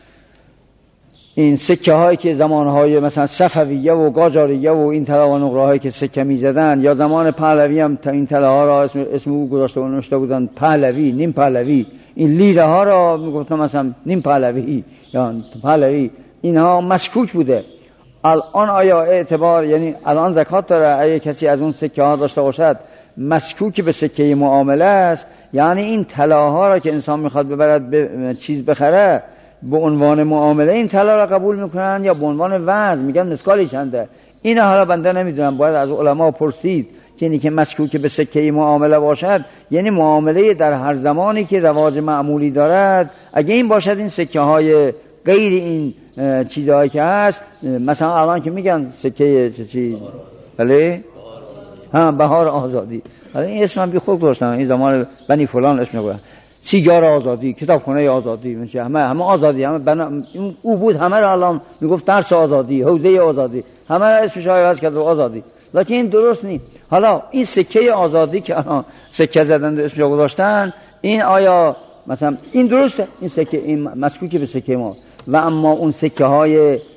این سکه هایی که زمانهای مثلا صفویه و قاجاریه و این طلا و نقره هایی که سکه میزدن، یا زمان پهلوی هم تا این طلاها را اسم اسم او گذاشته و نوشته بودن پهلوی، نیم پهلوی. این لیره ها را میگفتن مثلا نیم پهلوی یا پهلوی، اینها مسکوک بوده. الان آیا اعتبار، یعنی الان زکات داره اگه کسی از اون سکه ها داشته باشد مسکوک به سکه معامله است؟ یعنی این طلاها را که انسان میخواد ببرد به چیز بخره به عنوان معامله، این طلا را قبول میکنن یا به عنوان وزن؟ میگن مسکالی چنده؟ این حالا بنده نمیدونم، باید از علما پرسید که اینی که مسکوک به سکه معامله باشد یعنی معامله در هر زمانی که رواج معمولی دارد. اگه این باشد این سکه های غیر این چیزهایی که هست، مثلا الان که میگن سکه چه چیز، بله ها، بهار آزادی، حالا این اسم هم بی خود داشتن، این زمان بنی فلان اسم میگن، سیگار آزادی، کتابخانه آزادی، میشه همه همه آزادی، همه بنا... او بود همه را الان میگفت درس آزادی، حوزه آزادی، همه را اسمش عوض کرد آزادی. لکن این درست نیست. حالا این سکه آزادی که الان سکه زدن اسمش گذاشتن، این آیا مثلا این درسته؟ این سکه این مسکوک به سکه ما، و اما اون سکه های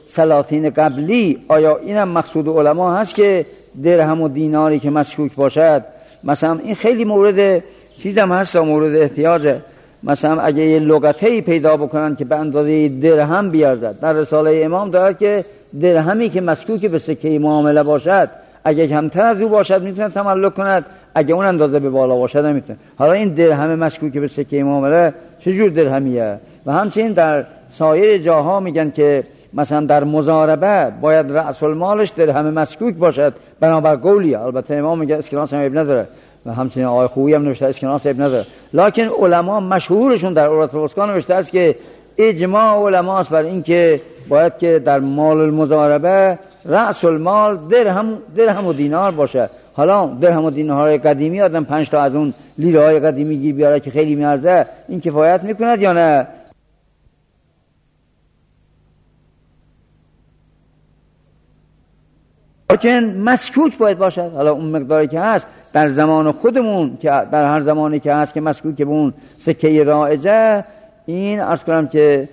سلاطین قبلی، آیا اینم مقصود علما هست که درهم و دیناری که مشکوک باشد؟ مثلا این خیلی مورد چیزم هست، مورد احتیاجه. مثلا اگه یه لغته‌ای پیدا بکنن که به اندازه درهم بیارزد، در رساله امام دارد که درهمی که مسکوک به سکه معامله باشد اگه کمتر از او باشد میتونه تملک کند، اگه اون اندازه به بالا باشد نمیتونه. حالا این درهم مسکوک به سکه معامله چجور درهمیه؟ و همچنین در سایر جاها میگن که مثلا در مضاربه باید رأس المالش درهم مسکوک باشد بنابر قولیه. البته امام میگه اسکناس هم عیب نداره و همچنین آقای خویی هم نوشته اسکناس عیب نداره، لکن علما مشهورشون در عروة الوثقی نوشته است که اجماع علما است بر این که باید که در مال المضاربه رأس المال درهم درهم و دینار باشه. حالا درهم و دینارهای قدیمی آدم پنج تا از اون لیره های قدیمی گیر بیاره که خیلی میارزه، این کفایت میکند یا نه؟ لیکن مسکوک باید باشد. حالا اون مقداری که هست در زمان خودمون، که در هر زمانی که هست که مسکوک به اون سکه رائجه، این عرض کنم که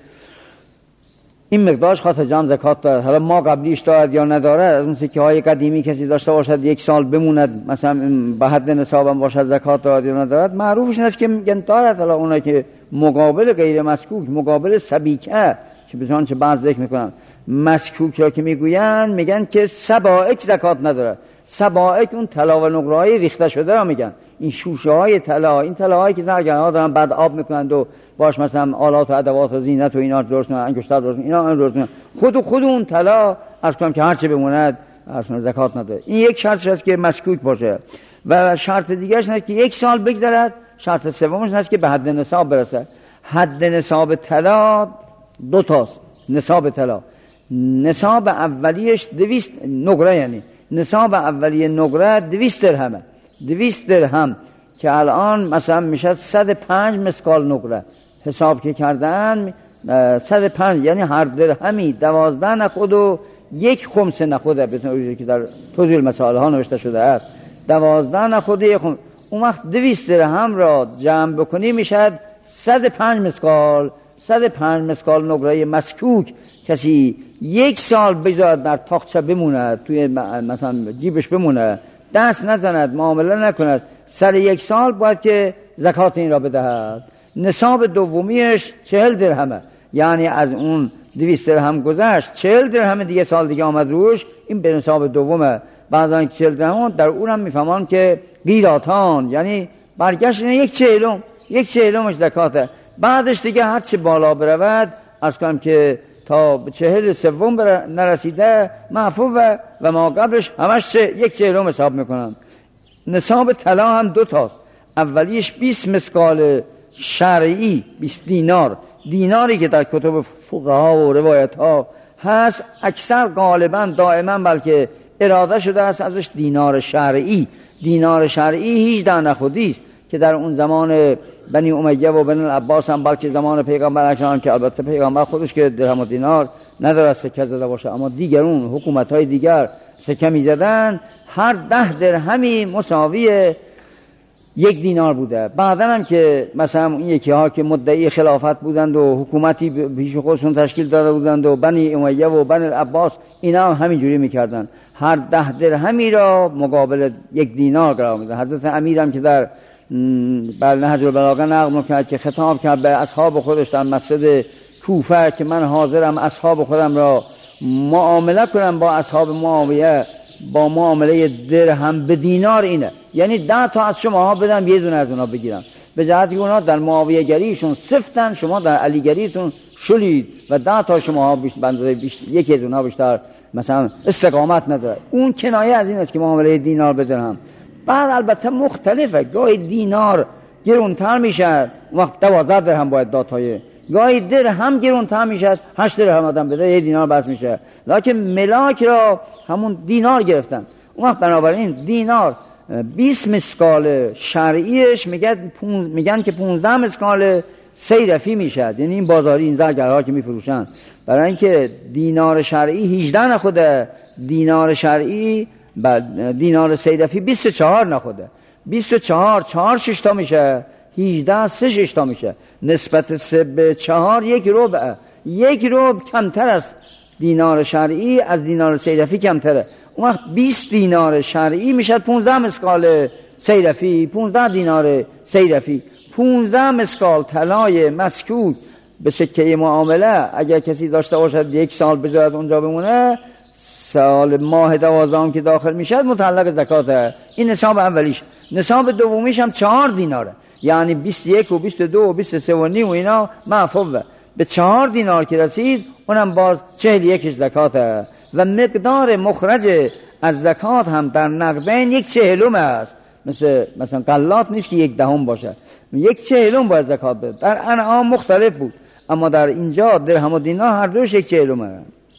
این مقدارش خاطر جام زکات دارد. حالا ما قبلیش دارد یا ندارد، از اون سکه های قدیمی کسی داشته باشد یک سال بموند مثلا به حد نصاب هم باشد زکات دارد یا ندارد، معروفش این است که میگن دارد. حالا اونایی که مقابل غیر مسکوک، مقابل سبیکه که بزن چه بعض ذکر میکنن، مسکوک را که میگوین میگن که سبائک زکات نداره. سبائک اون طلا و نقره‌های ریخته شده را میگن، این شوشه های طلا، این طلاهایی که زرگرها دارن بعد آب میکنند و باش مثلا آلات و ادوات و زینت و اینا درست میکنن، انگشتر درست میکنن، اینا درست میکنن، خود خود اون طلا عرض کنم که هر چه بموند اصلا زکات نداره. این یک شرطش است که مسکوک باشه. و شرط دیگه‌اش اینه که یک سال بگذرد. شرط سومش اینه که به حد نصاب برسه. حد نصاب طلا دو تاست. نصاب طلا، نصاب اولیش دویست نقره، یعنی نصاب اولیه نقره دویست درهمه. دویست درهم که الان مثلا میشه صد و پنج مسکال نقره حساب که کردن، صد و پنج یعنی هر درهمی دوازده نخود و یک خمس نخوده، بتونه که در توضیح المسائل ها نوشته شده است، دوازده نخود یک خمس. اون وقت دویست درهم را جمع بکنی میشد صد و پنج مسکال. صد و پنج مسکال نقره مسکوک کسی یک سال بذارد در تاقچه بمونه، توی مثلا جیبش بمونه، دست نزند، معامله نکند، سر یک سال باید که زکات این را بدهد. نصاب دومیش چهل درهمه، یعنی از اون دویست درهم گذشت، چهل درهم دیگه سال دیگه آمد روش، این به نصاب دومه. بعضان که چهل درهم در اونم میفهمان که قیراتان، یعنی برگشت یک چهلم، یک چهلمش زکاته. بعدش دیگه هر چه بالا برود از کنم که تا به چهل سوم نرسیده معفو و, و ما قبلش همش چه یک چهلم حساب میکنن. نصاب طلا هم دو تاست. اولیش بیست مسکال شرعی، بیست دینار، دیناری که در کتب فقها و روایت ها هست، اکثر غالبا دائما بلکه اراده شده است ازش دینار شرعی. دینار شرعی هجده نخودی است که در اون زمان بنی امیه و بنی العباس هم، بلکه زمان پیغمبر اکرم که البته پیغمبر خودش که درهم و دینار نداره سکه زده باشه، اما دیگرون حکومت‌های دیگر سکه می‌زدن، هر ده درهمی مساوی یک دینار بوده. بعدن هم که مثلا این یکی ها که مدعی خلافت بودند و حکومتی پیش خودشون تشکیل داده بودند و بنی امیه و بنی العباس، اینا هم همینجوری میکردن، هر ده درهمی را مقابل یک دینار قرار میدن. حضرت امیر هم که در بر نهج البلاغه نقل میکرد که خطاب کرد به اصحاب خودش در مسجد کوفه که من حاضرم اصحاب خودم را معامله کنم با اصحاب معاویه با معامله درهم به دینار، اینه یعنی ده تا از شماها بدم یه دونه از اونا بگیرم، به جهتی که اونا در معاویه گریشون سفتن، شما در علی گریتون شلید و ده تا شماها بیشتر بیشتر یکی از اونها بیشتر مثلا استقامت نداره. اون کنایه از این است که معامله دینار به درهم. بعد البته مختلفه، گاهی دینار گرونتر میشه، وقت دوازده درهم باید داد تایه، گاهی درهم گرونتر میشه، هشت درهم آدم بده یه دینار بس میشه، لکن ملاک را همون دینار گرفتن. اون وقت بنابراین دینار بیست مسکال شرعیش میگن میگن که پانزده مسکال سیرفی میشه، یعنی این بازاری این زرگرها که میفروشن، برای اینکه دینار شرعی هجده نخوده، دینار شرعی دینار سیرفی بیست و چهار نخوده، بیست و چهار چهار ششتا میشه، هجده سه ششتا میشه، نسبت سه به چهار یک ربع، یک ربع کمتر از دینار شرعی از دینار صیرفی کمتره. اون وقت بیست دینار شرعی میشد پانزده مسکال صیرفی، پانزده دینار صیرفی. پانزده مسکال طلای مسکوک به سکه معامله اگر کسی داشته باشد یک سال بذارد اونجا بمونه، سال ماه دوازدهم که داخل میشد متعلق زکاته. این نصاب اولیش. نصاب دومیش هم چهار دیناره، یعنی بیست و یک و بیست و دو و بیست و سه و نیم و اینا معفوه. به چهار دینار که رسید اونم باز چهل یکش زکاته. و مقدار مخرج از زکات هم در نقدین یک چهلم است. مثل مثلا غلات نیست که یک دهم باشه، یک چهلم باید زکات بده. در انعام مختلف بود، اما در اینجا درهم و دینار هر دوش یک چهلمه.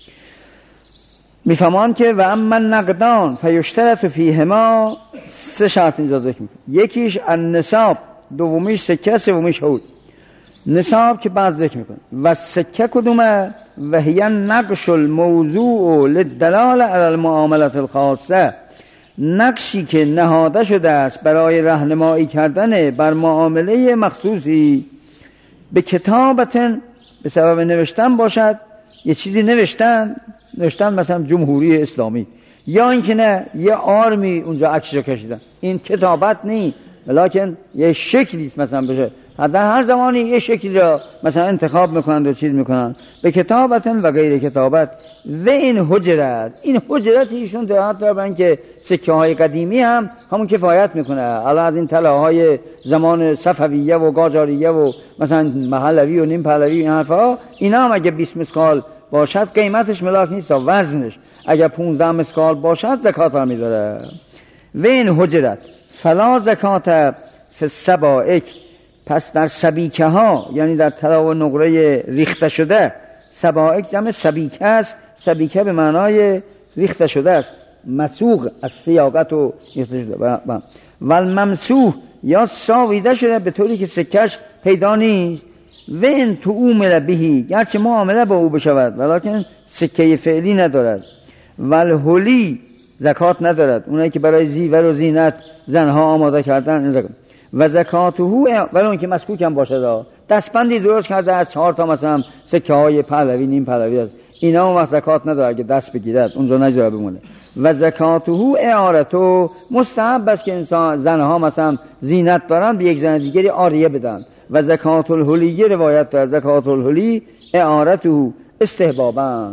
میفهمان که و اما نقدان فیشترط فیهما، سه شرط اینجا ذکر میکنه. یکیش النصاب، دومیش سکه، سومیش حول. نصاب که بعد ذکر میکنه و سکه کدومه؟ و هی نقش الموضوع للدلال علی المعاملات الخاصه، نقشی که نهاده شده است برای راهنمایی کردن بر معامله مخصوصی. به کتابتن به سبب نوشتن باشد، یه چیزی نوشتن نوشتن مثلا جمهوری اسلامی، یا اینکه نه یه آرمی اونجا عکسشو کشیدن. این کتابت نی، ولیکن یه شکلی مثلا بشه. در هر زمانی یه شکلی را مثلا انتخاب میکنند و چیز میکنند. به کتابتن و غیر کتابت و این حجرت، این حجرت ایشون در حتی برای اینکه سکه های قدیمی هم همون کفایت میکنه. الان از این طلاهای زمان صفویه و قاجاریه و مثلا محلوی و نیم پهلوی این حرفا، اینا هم اگه بیست مسکال باشد قیمتش ملاک نیست تا وزنش. اگر پانزده مسکال باشد زکات هم میداره. و این حجرت فلا زکات فی السبائک، پس در سبیکه ها یعنی در طلا و نقره ریخته شده، سبائک جمع سبیکه است. سبیکه به معنای ریخته شده است، مسوق از سیاقت و ریخته شده. و الممسوح یا ساویده شده به طوری که سکش پیدا نیست. و این تو اومل بهی، گرچه معامله با او بشود ولیکن سکه فعلی ندارد. و الحلی زکات ندارد، اونایی که برای زیور و زینت زنها آماده کردن. و زکاته ولی اون که مسکوک هم باشه، دستبندی درست کرده از چهار تا مثلا سکه های پهلوی نیم پهلوی است، اینا اون وقت زکات نداره اگه دست بگیرد اونجا نجا بمونه. و زکاته اعارتو، مستحب است که انسان زنها مثلا زینت دارن به یک زن دیگری عاریه بدن. و زکات الحلی روایت داره، زکات الحلی اعارتو استحبابا.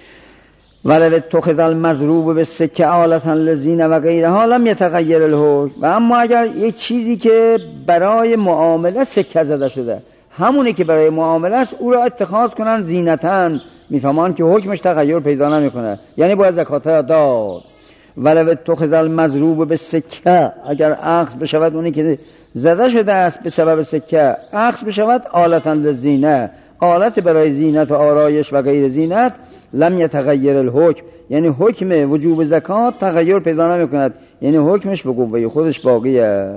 ولو اتخذ المضروب بالسکه آلة للزینة و غیرها لم یتغیر الحکم. و اما اگر یک چیزی که برای معامله سکه زده شده، همونی که برای معامله است، او را اتخاذ کنن زینتاً، میفهمان که حکمش تغییر پیدا نمیکنه، یعنی باید زکات را داد. ولو اتخذ المضروب بالسکه، اگر اخذ بشود اونی که زده شده است به سبب سکه، اخذ بشود آلة للزینة، آلت برای زینت و آرایش و غیر زینت، لم یتغیر الحکم، یعنی حکم وجوب زکات تغییر پیدا نمی کند، یعنی حکمش به قوه خودش باقیه.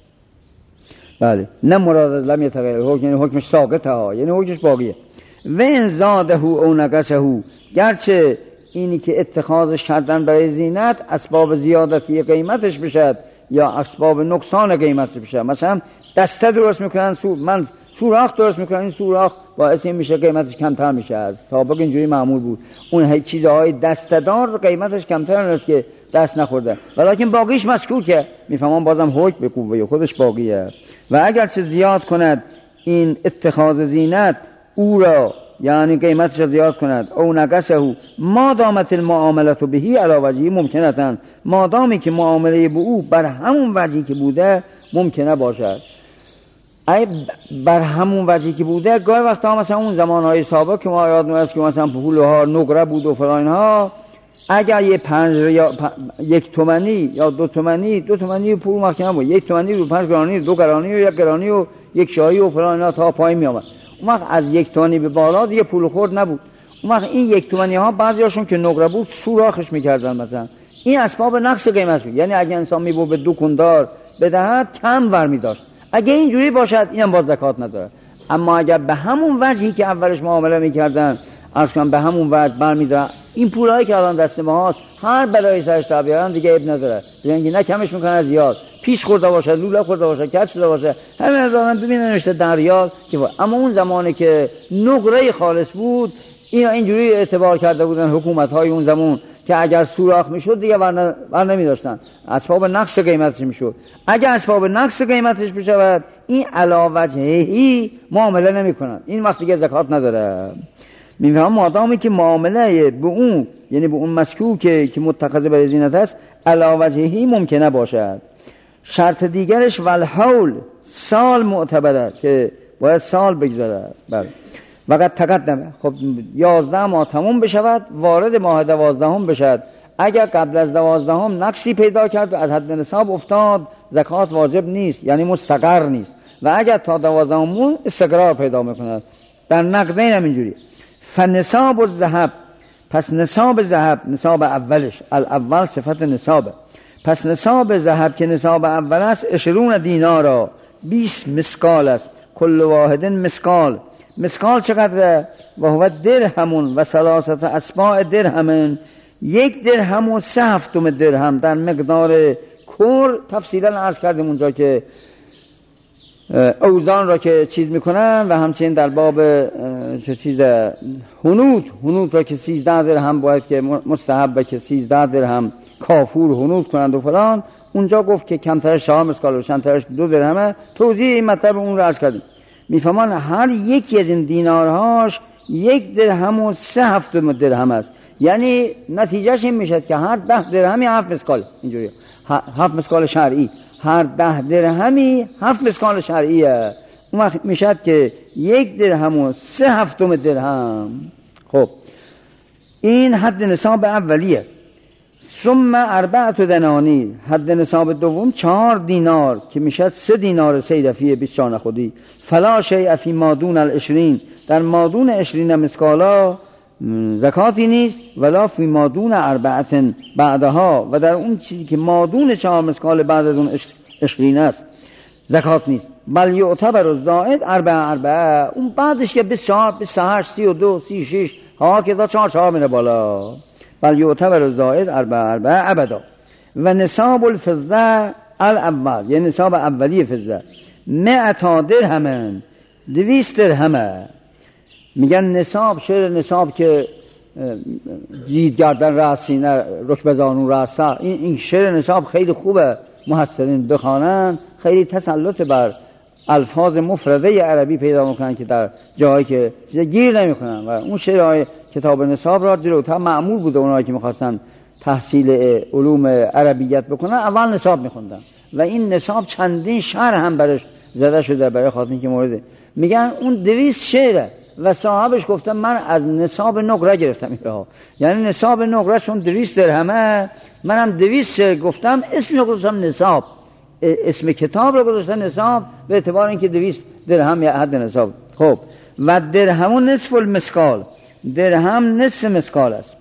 بله، نه مراد از لم یتغیر الحکم یعنی حکمش ساقطه ها، یعنی حکمش باقیه. و ان زاده او نقصه، گرچه اینی که اتخاذش کردن برای زینت اسباب زیادتی قیمتش بشد یا اسباب نقصان قیمتش بشد، مثلا دسته درست میکنن، سو من سوراخ درست میکنن، این سوراخ باعث این میشه قیمتش کمتر میشه، از سابق اینجوری معمول بود. اون چیزهای دسته‌دار قیمتش کمتر است که دست نخورده، ولیکن باقیش مسکوکه، میفهمم بازم حکم به قوه خودش باقیه. و اگر چه زیاد کند این اتخاذ زینت او را، یعنی قیمتش را زیاد کند، او نقصه ما دامت المعاملت بهی علی وجهی ممکنتن، ما دامی که معامله به او بر همون وجهی که بوده ممکنه باشد. ای بر همون وجهی که بوده، گاهی وقتا مثلا اون زمانهای سابق که ما یاد میاد که مثلا پولها نقره بود و فلان ها، اگر یه پنج یا پ... یک تومانی یا دو تومانی دو تومانی پول مخکن بود، یک تومانی رو پنج گرانی، دو گرانی و یک گرانی و یک شاهی و فلان ها تا پای می آمد. اون وقت از یک تومانی به بالا دیگه پول خورد نبود. اون وقت این یک تومانی ها بعضیاشون که نقره بود سوراخش میکردن، مثلا این اسباب نقص قیمت بود، یعنی اگه انسان میبود به دکاندار بدهد کم ورمی داشت. اگه اینجوری باشد اینم باز زکات نداره. اما اگر به همون وجهی که اولش معامله میکردن اصلا به همون وجه برمیدارن، این پولایی که الان دست ما هست هر بلایی سرش بیارن دیگه اب نداره، یعنی نه کمش میکنه زیاد، پیش خورده باشه، لوله خورده باشه، کج شده باشه، همین از آدم ببینن نوشته در ریال که. اما اون زمانی که نقره خالص بود، اینا اینجوری اعتبار کرده بودن حکومت های اون زمان که اگر سوراخ میشد دیگه ور نمی داشتن، اسباب نقص قیمتش میشد. اگر اسباب نقص قیمتش بشود این علاوجهی معامله نمی کنن، این وقت دیگه زکات نداره. میفهم مادامی که معامله به اون یعنی به اون مسکوک که متخذ برای زینت است علاوجهی ممکنه باشد. شرط دیگرش والحول، سال معتبره که باید سال بگذاره. بله وقت تقدمه، خب یازده ماه تموم بشود وارد ماه دوازدهم بشد. اگر قبل از دوازدهم نقصی پیدا کرد و از حد نصاب افتاد زکات واجب نیست، یعنی مستقر نیست. و اگر تا دوازدهم مون استقرار پیدا میکنه. در نقدین هم اینجوری. فنصاب الذهب، پس نصاب ذهب، نصاب اولش الاول صفت نصابه، پس نصاب ذهب که نصاب اول است عشرون دینارا، بیست مسکال است، کل واحد مسکال. مسکال چقدره؟ و هو درهمون و ثلاثت اسباع درهمن، یک درهم و سه هفتم درهم در مقدار کور. تفصیلا عرض کردیم اونجا که اوزان را که چیز میکنن و همچنین در باب چه چیز هنود، هنود را که سیزده درهم باید که مستحبه که سیزده درهم کافور هنود کنند و فلان. اونجا گفت که کمترش چهار مسکال و چندترش دو درهمه. توضیح این مطلب اون را عرض کردیم. میفهمان هر یکی از این دینارهاش یک درهم و سه هفتم درهم است، یعنی نتیجهش این میشد که هر ده درهمی هفت مسکال، اینجوری هفت مسکال شرعی، هر ده درهمی هفت مسکال شرعیه. اون وقت میشد که یک درهم و سه هفتم درهم. خب این حد نصاب اولیه. ثم اربعت دنانیر، حد نصاب دوم چهار دینار که میشد سه دینار صیرفی بیست شانه خودی. فلا شیء فی مادون العشرین، در مادون عشرین مسکالا زکاتی نیست. ولا فی مادون اربعت بعدها، و در اون چیزی که مادون چهار مسکال بعد از اون عشرین است زکات نیست. بل یعتبر الزائد اربع اربع، اون بعدش که بیست و چهار بیست و هشت سی و دو سی و شش ها که تا چهار چهار میره بالا. بل یعتبر الزائد اربع اربع ابدا. و نصاب الفضه الاول، یعنی نصاب اولی فضه مئتا درهم، دویست درهمه. میگن نصاب، شعر نصاب که جید گردن رأس سینه رکبه زانو رأس، این این شعر نصاب خیلی خوبه، محسنین بخوانن خیلی تسلط بر الفاظ مفرده عربی پیدا میکنن که در جایی که گیر نمیکنن. و اون شعرهای کتاب نصاب را جلوتر معمول بوده اونایی که میخواستن تحصیل علوم عربیت بکنن اول نصاب میخوندن و این نصاب چندین شعر هم برش زده شده برای خاطر که مورد. میگن اون دویست شعره و صاحبش گفتم من از نصاب نقره گرفتم اینها، یعنی نصاب نقره چون دویست درهمه منم دویست شعر گفتم، اسم رو گذاشتم نصاب، اسم کتاب رو گذاشتم نصاب به اعتبار اینکه دویست درهم یا حد نصاب. خب و درهم نصف المسکال، درهم نصف مسکال است.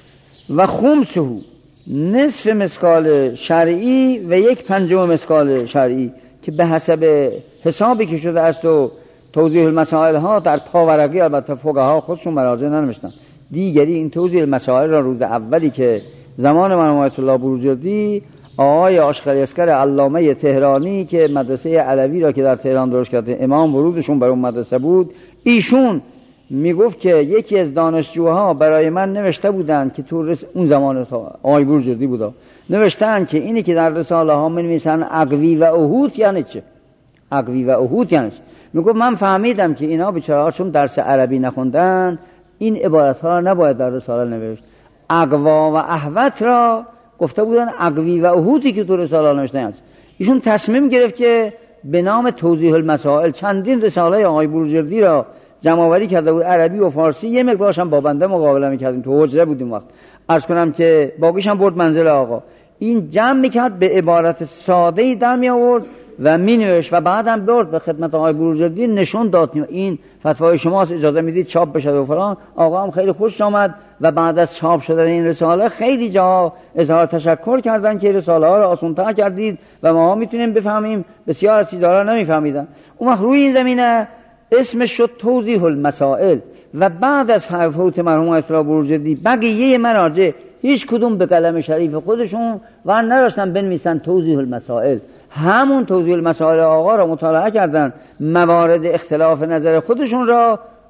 و خمسه نصف مسکال شرعی و یک پنجم مسکال شرعی که به حسب حسابی که شده است و توضیح المسائل ها در پاورقی البته فقها خودشون مراجع ننوشتن. دیگری این توضیح المسائل را روز اولی که زمان مرحوم آیت الله بروجردی آقای آشقری اسکر علامه تهرانی که مدرسه علوی را که در تهران درست کرده امام ورودشون بر اون مدرسه بود، ایشون میگفت که یکی از دانشجوها برای من نوشته بودن که تو رس... اون زمان آقای بروجردی بودا نوشتن که اینی که در رساله ها می‌نویسن عقوی و احوط یعنی چه؟ عقوی و احوط یعنی چه؟ میگفت من فهمیدم که اینا بیچاره‌ها چون درس عربی نخوندن این عبارت ها را نباید در رساله نوشت. عقوا و احوط را گفته بودن عقوی و احوطی که تو رساله نوشته است. ایشون تصمیم گرفت که به نام توضیح المسائل چندین رساله آقای بروجردی را جمع‌آوری کرده بود، عربی و فارسی، یه مقدارش هم با بنده مقابله می‌کردیم، تو حجره بودیم وقت. عرض کنم که باقیش هم برد منزل آقا. این جمع می‌کرد به عبارت ساده‌ای در می‌آورد و مینوشت و بعدم برد به خدمت آقای بروجردی نشون داد این فتوای شماست، اجازه میدید چاپ بشه و فلان. آقا هم خیلی خوش آمد و بعد از چاپ شدن این رساله خیلی جا اظهار تشکر کردن که رساله ها رو آسان‌تر کردید و ما میتونیم بفهمیم، بسیار از چیزا رو نمیفهمیدن. اون وقت روی این زمینه اسمش شد توضیح المسائل و بعد از فوت مرحوم آیت الله بروجردی بقیه مراجع هیچ کدوم به قلم شریف خودشون و نداشتن بنویسن توضیح المسائل، همون توضیح المسائل آقا را مطالعه کردن، موارد اختلاف نظر خودشون را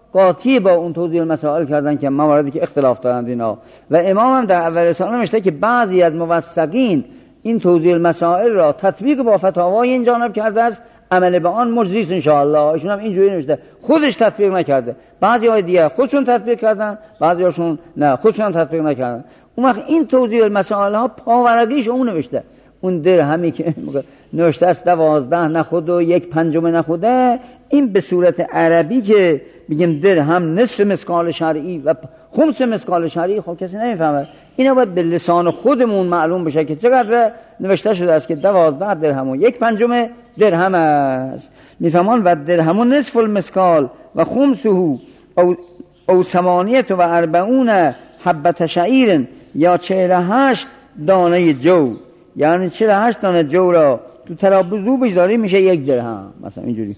قاطی با اون توضیح المسائل کردن که مواردی که اختلاف دارند اینا. و امام هم در اول رساله نوشته که بعضی از موثقین این توضیح المسائل را تطبیق با فتاوای این جانب کرده است، عمل به آن مجزی است ان شاء الله. ایشون هم اینجوری نوشته، خودش تطبیق نکرده، بعضی های دیگه خودشون تطبیق کردن، بعضی هاشون نه خودشون تطبیق نکردن. اون وقت این توضیح المسائل ها پاورقیش اون نوشته، اون درهمی که نوشته است دوازده نخود و یک پنجم نخوده، این به صورت عربی که میگیم درهم نصف مسقال شرعی و خمس مسقال شرعی، خب کسی نمیفهمه. اینا باید به لسان خودمون معلوم بشه که چقدر نوشته شده است که دوازده درهم و یک پنجم درهم است. میفهمان و درهم و نصف المسقال و خمسه او او ثمانیت و اربعون حبت شعیر، یا چهل هشت دانه جو، یعنی چهل هشت دانه جو را تو ترابوزو بگذاری میشه یک درهم، مثلا اینجوری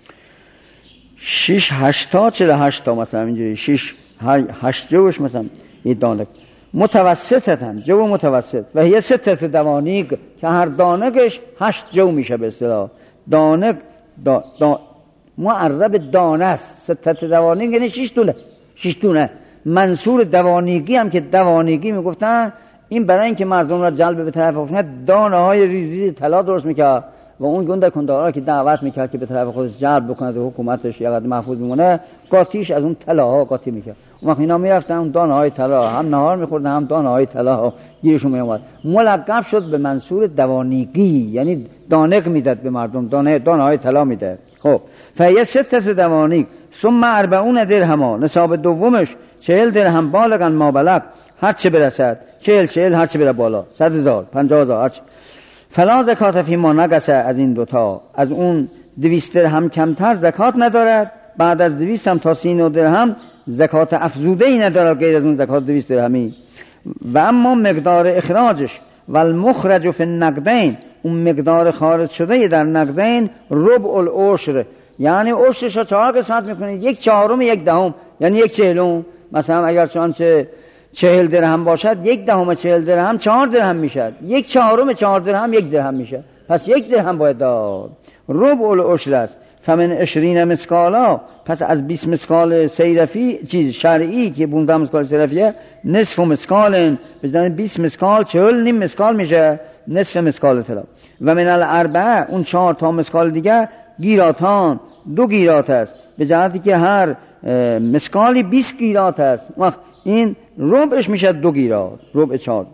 شش هشتا چهل هشت تا، مثلا اینجوری شش هشت جوش مثلا یک دانه متوسطتن، جو متوسط. و هی ستت دوانیق که هر دانگش هشت جو میشه به اصطلاح. دانگ دا دا معرب دانه است. ستت دوانیق یعنی شش دونه، شش دونه. منصور دوانیگی هم که دوانیگی میگفتن، این برای اینکه مردم را جلب به طرف خودش دانه های ریزی طلا درست میکرد و اون گنده کندارا که دعوت میکرد که به طرف خودش جلب بکنه و حکومتش یقدر محفوظ میمونه، قاطیش از اون طلاها قاطی میکرد. اون وقت اینا میرفتن اون دانه های طلا هم نهار میخوردن هم دانه های طلا گیرشون میومد. ملقب شد به منصور دوانیگی، یعنی دانق میداد به مردم، دانه دانه های طلا میداد. خب فیه ستت دوانیق ثم اربعون درهم، نصاب دومش چهل درهم بالغن ما بلغ، هر چه برسد، چهل چهل هر چه بره بالا، صد هزار پنجاه هزار هر چه. فلا زکات فی ما نقصه، از این دوتا از اون دویست درهم کمتر زکات ندارد، بعد از دویست هم تا سی و درهم زکات افزوده ای ندارد غیر از اون زکات دویست درهمی. و اما مقدار اخراجش و المخرج فی النقدین، اون مقدار خارج شده در نقدین ربع العشر، یعنی عشرش رو چهار قسمت میکنه، یک چهارم یک دهم، یعنی یک چهلم. مثلا اگر چانچه چهل درهم باشد، یک دهم چهل درهم چهار درهم میشد، یک چهارم چهار درهم یک درهم میشه، پس یک درهم باید داد. ربع العشر است. فمن عشرین مسقالا، پس از بیست مسقال سیرفی چیز شرعی که پانزده مسقال سیرفیه، نصف مسقال، بزنن بیست مسقال چهل نیم مسقال میشه، نصف مسقال طلا. و من الاربعه، اون چهار تا مسقال دیگه گیراتان، دو گیرات است، به جهتی که هر مسقالی بیست گیرات است. وقت این ربعش میشه دو گیرات، ربع چهار.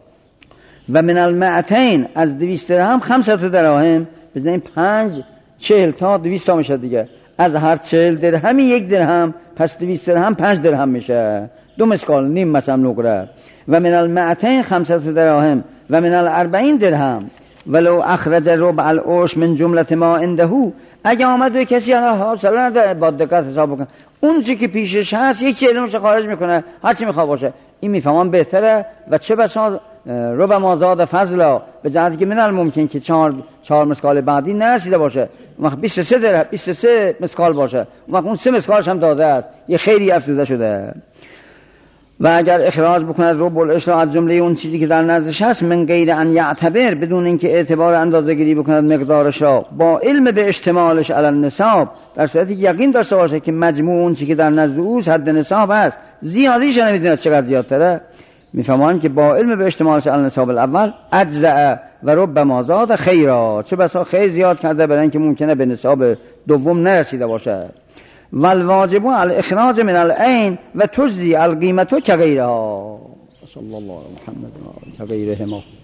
و من المعتین، از دویست درهم خمسة دراهم، بزنین پنج چهل تا دویست تا میشه دیگه. از هر چهل درهمی یک درهم، پس دویست درهم پنج درهم میشه، دو مسقال نیم مثلا نقره. و من المعتین خمسة دراهم و من الاربعین درهم ولو اخرج ربع العشر من جمله ما عنده، اگه آمد و کسی حاصل نداره با دقت حساب بکن، اون چی که پیشش هست یک چهلمش خارج میکنه، هر چی میخواد باشه، این میفهمم بهتره. و چه بسا ربع ما زاد فضلا، به جهتی که من الممکن که چهار چهار مسقال بعدی نرسیده باشه، اون وقت بیست و سه در بیست و سه مسقال باشه، اون وقت اون سه مسقالش هم داده است، یه خیری افزوده شده. و اگر اخراج بکند ربع العشر از جمله اون چیزی که در نزدش هست، من غیر ان یعتبر، بدون اینکه اعتبار اندازه گیری بکند مقدارش را، با علم به اشتمالش علی النصاب، در صورتی که یقین داشته باشه که مجموع اون چیزی که در نزد اوست حد نصاب است، زیادیش نمیدونه چقدر زیادتره، میفهمن که با علم به اشتمالش علی النصاب الاول اجزاء و رب ما زاد خیرا، چه بسا خیر زیاد کرده برای اینکه ممکنه به نصاب دوم نرسیده باشه. والواجب الاخراج من العین و تجزی القیمت کغیرها. صلی الله علی محمد و غیرهما.